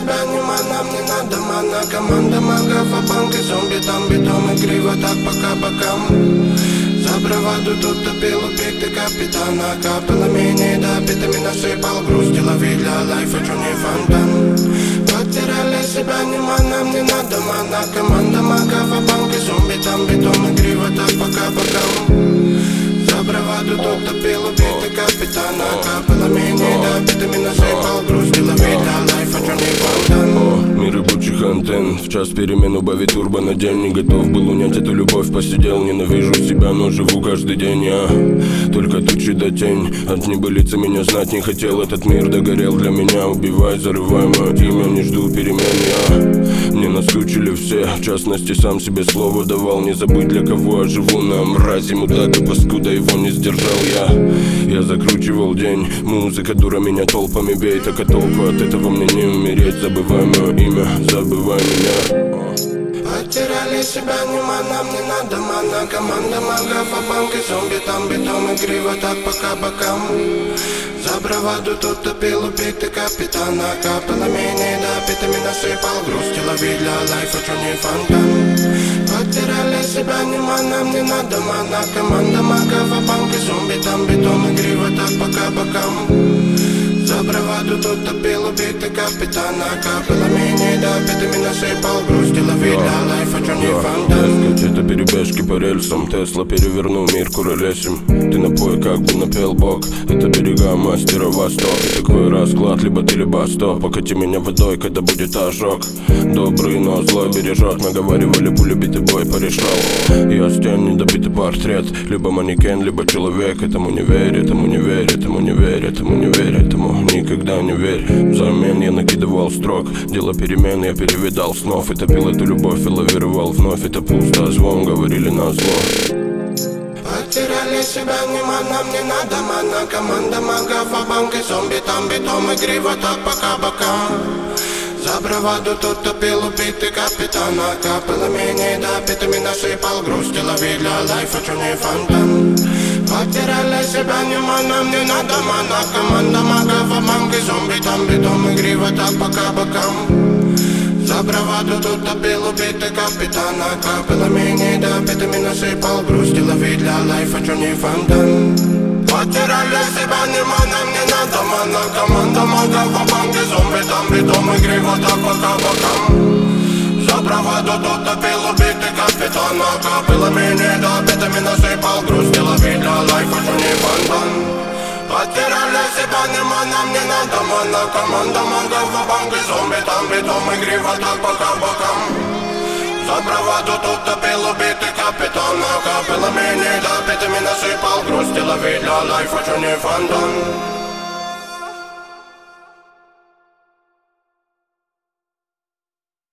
себя нема, нам не надо мана. Команда магов, а банки, зомби, там битом и криво так пока бокам. За браваду тут топил убитый капитана. Капелами недопитыми насыпал грусть. Лови для лайфа, чё не фонтан. Потеряли себя нема, нам не надо мана. Команда магов, а банки, зомби, там битом и криво так пока бокам. За браваду тут топил убитый капитана. Капелами недопитыми насыпал грусть. Лови для лайфа, чё не фонтан. Мир ебучих антенн. В час перемен убавить турбо на день. Не готов был унять эту любовь, посидел. Ненавижу себя, но живу каждый день я. Только тучи да тень. От небылицы меня знать не хотел. Этот мир догорел для меня. Убивай, зарывай мое имя, не жду перемен я. Мне наскучили все, в частности сам себе слово давал. Не забыть, для кого я живу. На мрази, мудак и паскуда, его не сдержал я. Я закручивал день. Музыка дура меня толпами бей. Так а толку от этого мне не умереть. Забывай мое имя, забывай меня. Потеряли себя нема, нам не надо мана. Команда магов, а банки, зомби, там битом и криво так пока бокам. За браваду тут топил убитый капитана. Капелами недопитыми насыпал грусть. Лови для лайфа, чё не фонтан. Потеряли себя нема, нам не надо мана. Команда магов, а банки, зомби, там битом и криво так пока бокам. За браваду тут топил убитый капитана. Капелами недопитыми насыпал грусть. Лови для лайфа, чё не фонтан. Это перебежки по рельсам. Тесла перевернул мир куролесим. Ты напой, как бы напел бог. Это берега мастера Восток. И такой расклад, либо ты, либо стоп. Покати меня водой, когда будет ожог. Добрый, но злой бережет. Мы говорили, пуля битый бой порешал. Я стен, недобитый портрет. Либо манекен, либо человек. Этому не верь, этому не верь, этому не верь, этому не верь, этому никогда не верь. Взамен я накидывал строк. Дело перемен, я перевидал снов. И топил эту любовь и лавировал вновь. Это пусто, звон говорили на зло. Потеряли себя нема, нам не надо мана. Команда магов, а банки, зомби, там битом и криво так пока бокам. За браваду тут топил убитый капитана. Капелами недопитыми насыпал грусть. Лови для лайфа, чё не фонтан. Потеряли себя нема, нам не надо мана. Команда магов, а банки, зомби, там битом и криво так пока бокам. За браваду тут топил убитый капитана. Капелами недопитыми насыпал грусть. Лови для лайфа, чё не фонтан. Потеряли себя нема, нам не надо мана. Команда магов, а банки, зомби, там битом и криво так пока бокам. За браваду тут топил убитый капитана. Капелами недопитыми насыпал грусть. Лови для лайфа, чё не фонтан. Потеряли себя нема, нам не надо мана. Команда магов, а банки, зомби, там битом и криво так пока бокам. За браваду тут топил убитый капитана. Капелами недопитыми насыпал грусть. Лови для лайфа, чё не фонтан.